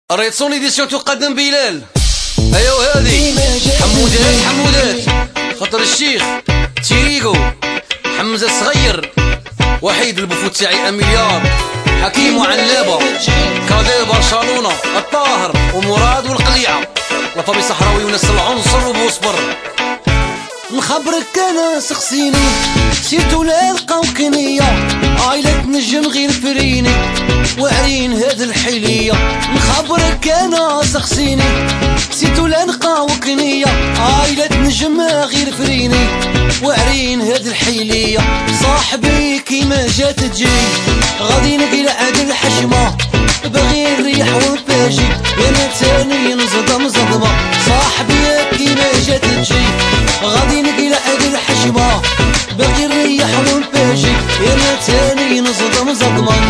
الريتسون ايديسيون تقدم بلال. ايوا هادي حمودات خاطر الشيخ تيريغو حمزة الصغير وحيد البفوت تاعي اميليار حكيم وعنابة كادير برشلونة الطاهر ومراد والقليعة لطبي صحراوي وناس العنصر وبوصبر. نخبرك انا سقسيني سيرتو لا لقاو كنية عايلة نجم غير فريني وعرين هاد الحيلية. نخبرك انا سقسيني سيرتو لا لقاو كنية عايلة نجم غير فريني وعرين هاد الحيلية. صاحبي كيما جات تجي غادي نقلع عاد الحشمة باغي نريح ونفاجي انا تاني نصدم صدمة. صاحبي كيما جات تجي غادي نقلع عاد الحشمة باغي نريح ونفاجي انا تاني نصدم صدمة.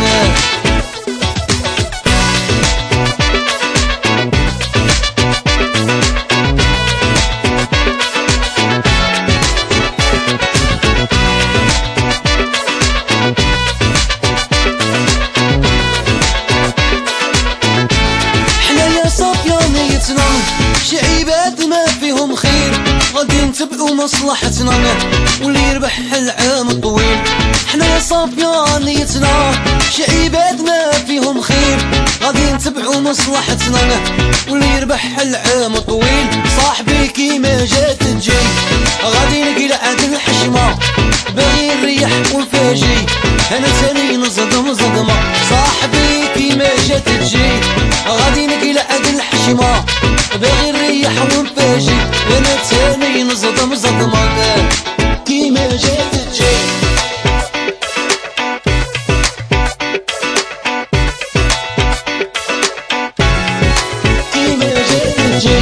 شي عباد ما فيهم خير غادي نتبعو مصلحتنا واللي يربح العام الطويل. حنا يا صافية نيتنا شي عباد ما فيهم خير غادي نتبعو مصلحتنا واللي يربح العام الطويل. صاحبي كيما جات تجي غادي نقلع عاد الحشمة باغي نريح ونفاجي انا تاني نصدم صدمة. صاحبي كيما جات تجي غادي نقلع عاد الحشمة باغي نريح ونفاجي انا تاني نصدم صدمة. كيما جات تجي كيما جات تجي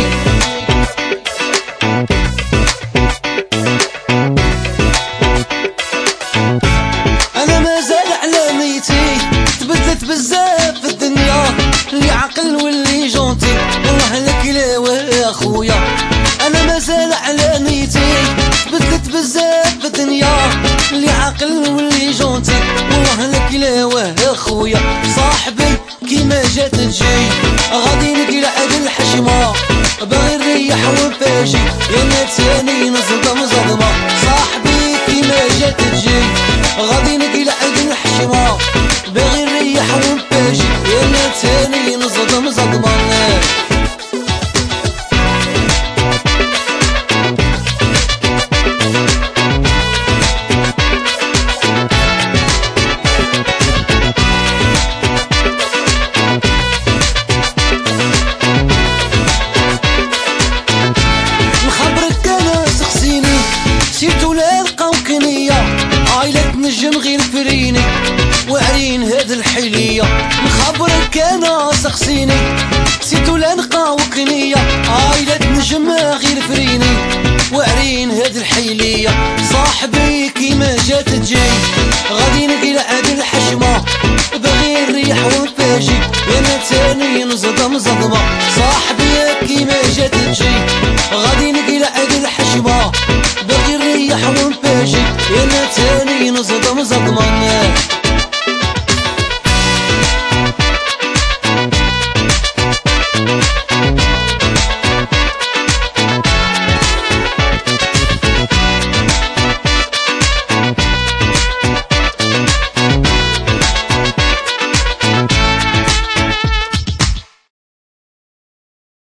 انا مازال على نيتي تبدلت بزاف في الدنيا اللي عقل واللي جونتي والله لك لا اخويا. انا مازال على نيتي تبدلت بزاف في الدنيا اللي عقل واللي جونتي والله لك لا اخويا. صاحبي كيما جات تجي غادي نقلع عاد الحشمة باغي نريح ونفاجي انا تاني نصدم صدمة. صاحبي كيما جات تجي غادي نقلع عاد الحشمة باغي نريح ونفاجي انا تاني نصدم صدمة. سيرتو لا لقاو كنية عايلة نجم غير فريني وعرين هاد الحيلية. نخبرك انا سقسيني سيرتو لا لقاو كنية عايلة نجم غير فريني وعرين هاد الحيلية. صاحبي كيما جات تجي غادي نقلع عاد الحشمة باغي نريح ونفاجي انا تاني نصدم صدمة. صاحبي كيما جات تجي غادي نقلع عاد الحشمة باغي نريح ونفاجي انا تاني نصدم صدمة.